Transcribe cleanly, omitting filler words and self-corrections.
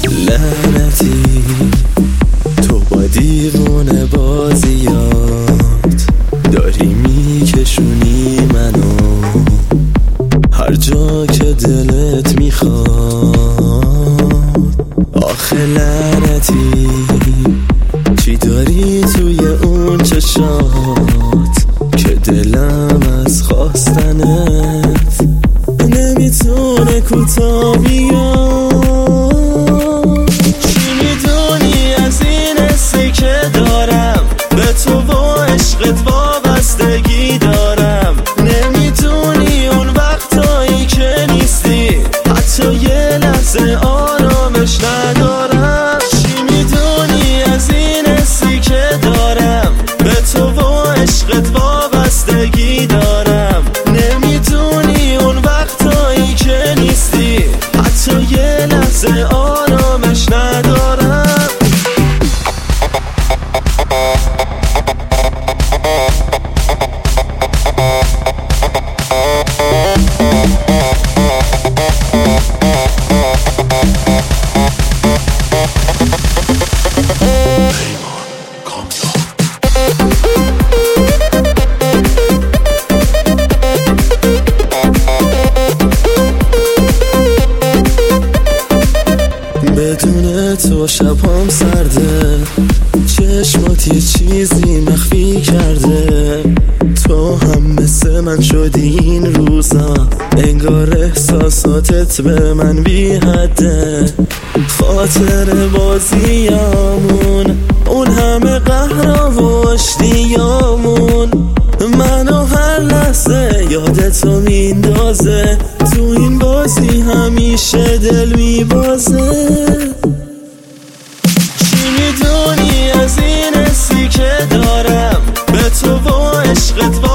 لعنتی تو با دیوونه بازیات داری میکشونی منو هر جا که دلت میخواد. آخه لعنتی چی داری توی اون چشات که دلم از خواستنت نمیتونه کوتاه بیاد. چی میدونی از این حسی که دارم به تو و عشقت وابستگی دارم. نمیدونی اون وقتایی که نیستی حتی یه لحظه آرامش ندارم. چی میدونی از این حسی که دارم به تو و عشقت وابستگی دارم. نمیدونی اون وقتایی که نیستی حتی یه لحظه آرامش ندارم. بدون تو شبام سرده، چشمات یه چیزی مخفی کرده. تو هم مثل من شدی این روزا، انگار احساساتت به من بی حده. خاطر بازیامون، اون همه قهرا و آشتیامون، منو هر لحظه یادتو میندازه. تو این بازی همیشه دل میبازه. چی میدونی از این حسی که دارم به تو و عشقت